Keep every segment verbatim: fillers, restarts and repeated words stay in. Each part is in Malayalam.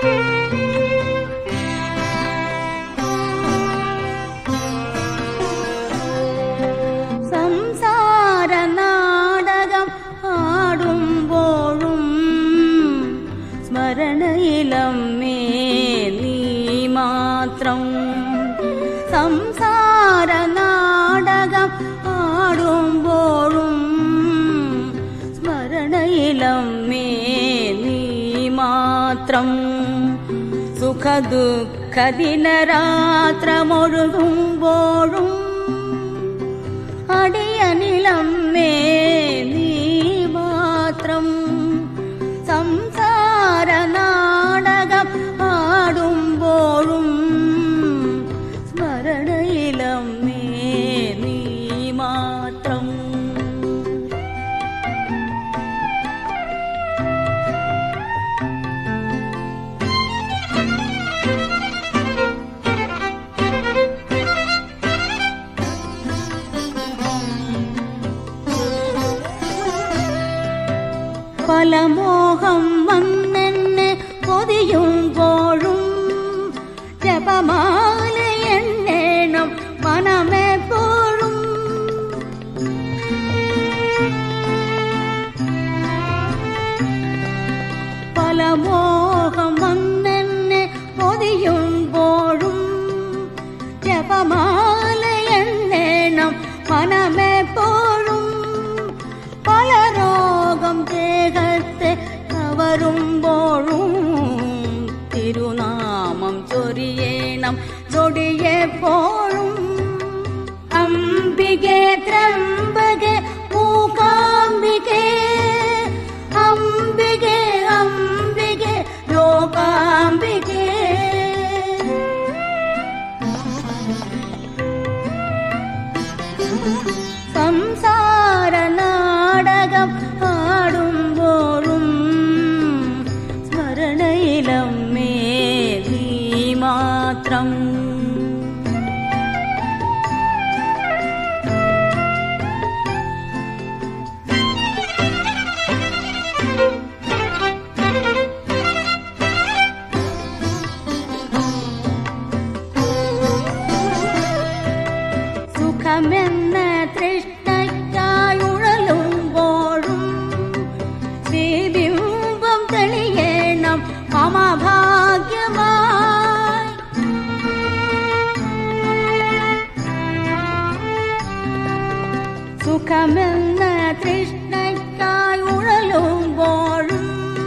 സംസാര നാടകം ആടുമ്പോഴും സ്മരണയിലമ്മേ നീ മാത്രം. സംസാര നാടകം ആടുമ്പോഴും സ്മരണയിലമ്മേ നീ മാത്രം. സുഖദുഃഖ ദിനരാത്രമൊഴുകുമ്പോഴും അടിയനിലമ്മേ നീ മാത്രം. സംസാര നാടകം ആടുമ്പോഴും സ്മരണയിലമ്മേ നീ മാത്രം. പല മോഹം വന്നെന്നെ പൊതിയുമ്പോഴും ജപമാല എണ്ണേണം മനമെപ്പോഴും. പല മോഹം വന്നെന്നെ പൊതിയുമ്പോഴും ജപമാല എണ്ണേണം മനമെപ്പോഴും. പല രോഗം ദേഹത്തെ കവരുമ്പോഴും തിരുനാമം ചൊരിയേണം ചൊടിയെപ്പോഴും. അംബികേ ത്രംബകേ മൂകാംബികേ, അംബികേ അംബികേ ലോകാംബികേ. സംസാര നാടകം ആടുമ്പോഴും സ്മരണയിലമ്മേ നീ മാത്രം. സുഖമെന്ന തൃഷ്ണയ്ക്കായുഴലുമ്പോഴും ശ്രീബിംബം തെളിയേണം മമ ഭാഗ്യമായി. സുഖമെന്ന തൃഷ്ണയ്ക്കായുഴലുമ്പോഴും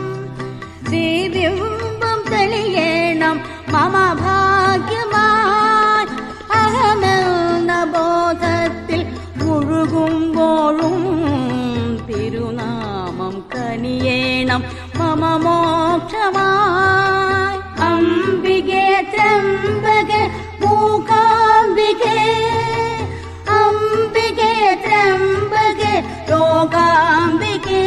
ശ്രീബിംബം തെളിയേണം മമ ഭാഗ്യമായി. അഹമെന്ന ബോധത്തിൽ മുഴുകുമ്പോഴും തിരുനാമം കനിയേണം മമ മോക്ഷമായി. അംബികേ ത്രംബകേ മൂകാംബികേ, അംബികേ ത്രംബകേ ലോകാംബികേ.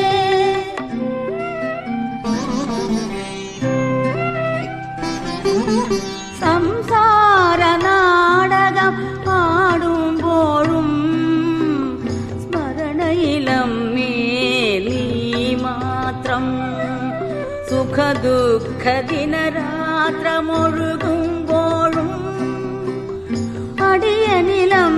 സംസാര നാടകം ആടുമ്പോഴും സ്മരണയിലമ്മേ നീ മാത്രം. സുഖദുഃഖ ദിനരാത്രമൊഴുകുമ്പോഴും അടിയനിലം